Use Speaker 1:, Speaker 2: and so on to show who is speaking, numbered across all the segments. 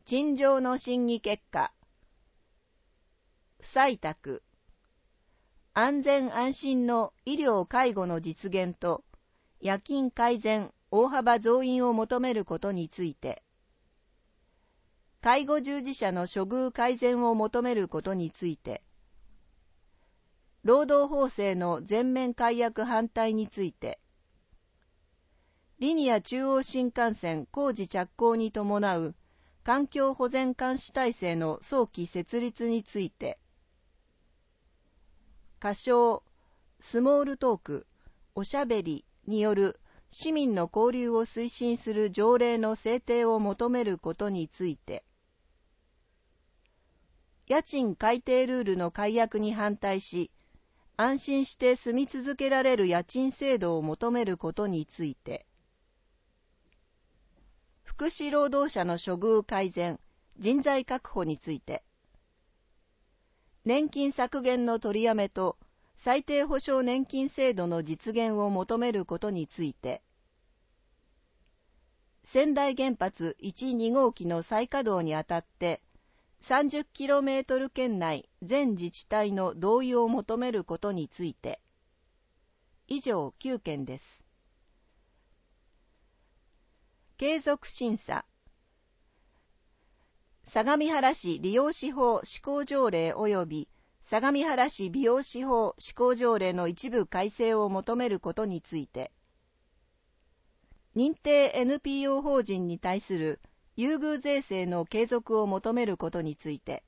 Speaker 1: 陳情の審議結果、不採択、安全安心の医療介護の実現と夜勤改善大幅増員を求めることについて、介護従事者の処遇改善を求めることについて、労働法制の全面改悪反対について、リニア中央新幹線工事着工に伴う環境保全監視体制の早期設立について、仮称スモールトーク、おしゃべりによる市民の交流を推進する条例の制定を求めることについて、家賃改定ルールの改悪に反対し、安心して住み続けられる家賃制度を求めることについて、福祉労働者の処遇改善、人材確保について、年金削減の取りやめと最低保障年金制度の実現を求めることについて、川内原発1、2号機の再稼働にあたって、30km 圏内全自治体の同意を求めることについて、以上9件です。継続審査。相模原市利用士法施行条例及び相模原市美容師法施行条例の一部改正を求めることについて、認定 NPO 法人に対する優遇税制の継続を求めることについて、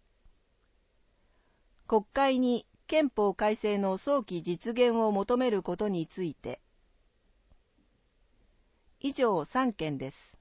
Speaker 1: 国会に憲法改正の早期実現を求めることについて、以上3件です。